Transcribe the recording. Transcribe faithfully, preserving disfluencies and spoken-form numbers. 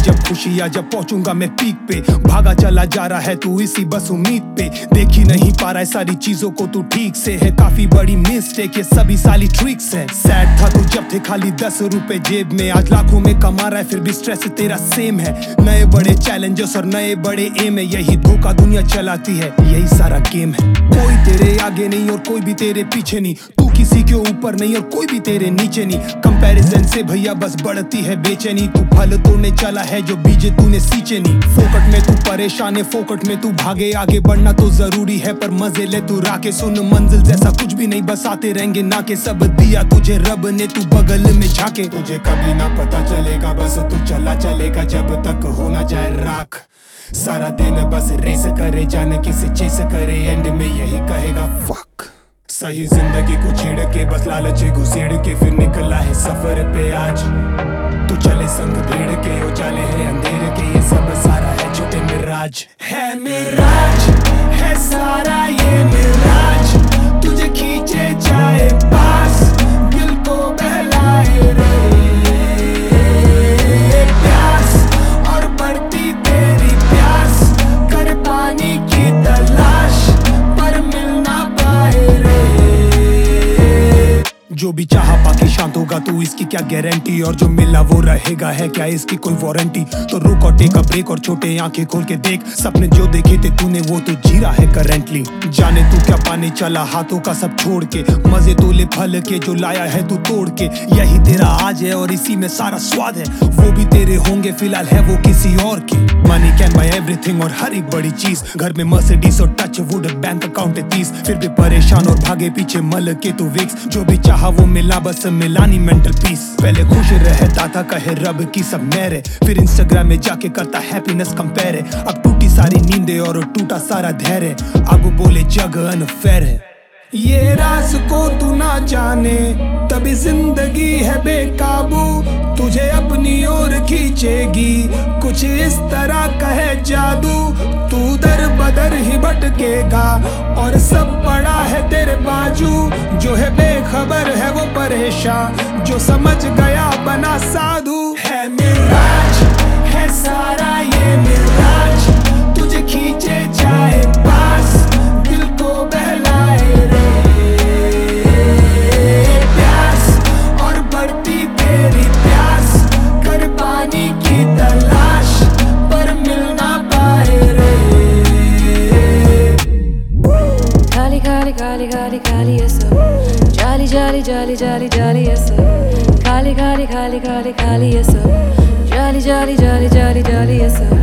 जब खुशी आ जब पहुंचूंगा मैं पीक पे, भागा चला जा रहा है तू इसी बस उम्मीद पे, देख ही नहीं पा रहा है सारी चीजों को तू ठीक से, है काफी बड़ी मिस्टेक ये सभी साली ट्रिक्स है। सैड था तू जब थे खाली दस रुपए जेब में, आज लाखों में कमा रहा है फिर भी स्ट्रेस तेरा सेम है। नए बड़े चैलेंजेस और नए बड़े एम है, यही धोखा दुनिया चलाती है, यही सारा गेम है। कोई तेरे आगे नहीं और कोई भी तेरे पीछे नहीं, तू किसी के ऊपर नहीं और कोई भी तेरे नीचे नहीं, कंपैरिजन से भैया बस बढ़ती है बेचैनी, तू फल तोड़ने चला है जो बीजे तूने सींचे नहीं। फोकट में तू परेशान है, फोकट में तू भागे, आगे बढ़ना तो जरूरी है पर मजे ले तू राके, सुन मंजिल जैसा कुछ भी नहीं बस आते रहेंगे ना के, सब दिया तुझे रब ने तू बगल में झाके, तुझे कभी ना पता चलेगा बस तू चला चलेगा जब तक हो ना जाए राख, सारा दिन बस रेस करे जाने किसी चीज करे, एंड में यही कहेगा फक। सही जिंदगी को छेड़ के बस लालच घुसेड़ के फिर निकला है सफर पे आज, तू चले संग भीड़ के उजाले है अंधेरे के, ये सब सारा है झूठे मिराज है, मिराज है सारा ये मिराज, तुझे खींचे जाए पास दिल को बहलाए रे प्यास, और बढ़ती तेरी प्यास कर पानी की तलाश पर मिल ना पाए रे। जो भी चाहा पाके शांत होगा तू इसकी क्या गारंटी, और जो मिला वो रहेगा है क्या इसकी कोई वारंटी, तो रुक और टेक अ ब्रेक और छोटे आंखें खोल के देख, सपने जो देखे थे तूने वो तो जी रहा है करेंटली, जाने तू क्या पाने चला हाथों का सब छोड़ के, मजे तो ले फल के जो लाया है तू तोड़ के, यही तेरा आज है और इसी में सारा स्वाद है, वो भी तेरे होंगे फिलहाल है वो किसी और की, मनी कैन बाय एवरीथिंग और हर एक बड़ी चीज, घर में मर्सिडीज और टच वुड बैंक अकाउंट है तीस, फिर भी परेशान और भागे पीछे मल के तू विक्स, जो भी चाहा वो मिला बस मिलानी मेंटल पीस, पहले खुश रहता था कहे रब की सब मेरे, फिर इंस्टाग्राम में जाके करता हैप्पीनेस कंपेयर, अब टूटी सारी नींदें और टूटा सारा धैर्य, अब बोले जग अनफेयर है, ये राज को तू ना जाने तभी जिंदगी है बेकाबू, तुझे अपनी ओर खींचेगी कुछ इस तरह का है जादू, तू दर बदर ही भटकेगा और सब पड़ा है तेरे बाजू, जो है बेखबर है वो परेशान, जो समझ गया बना साधु है, मिराज है सारा ये मिराज, तुझे खींचे जाए पास दिल को बहलाए रे प्यास, और बढ़ती तेरी प्यास कर पानी की तलाश पर मिल ना पाए रे। खाली खाली खाली खाली खाली ये सब, जाली जाली जाली जाली जाली ये सब, खाली खाली खाली खाली खाली ये सब, जाली जाली जाली जाली जाली ये सब।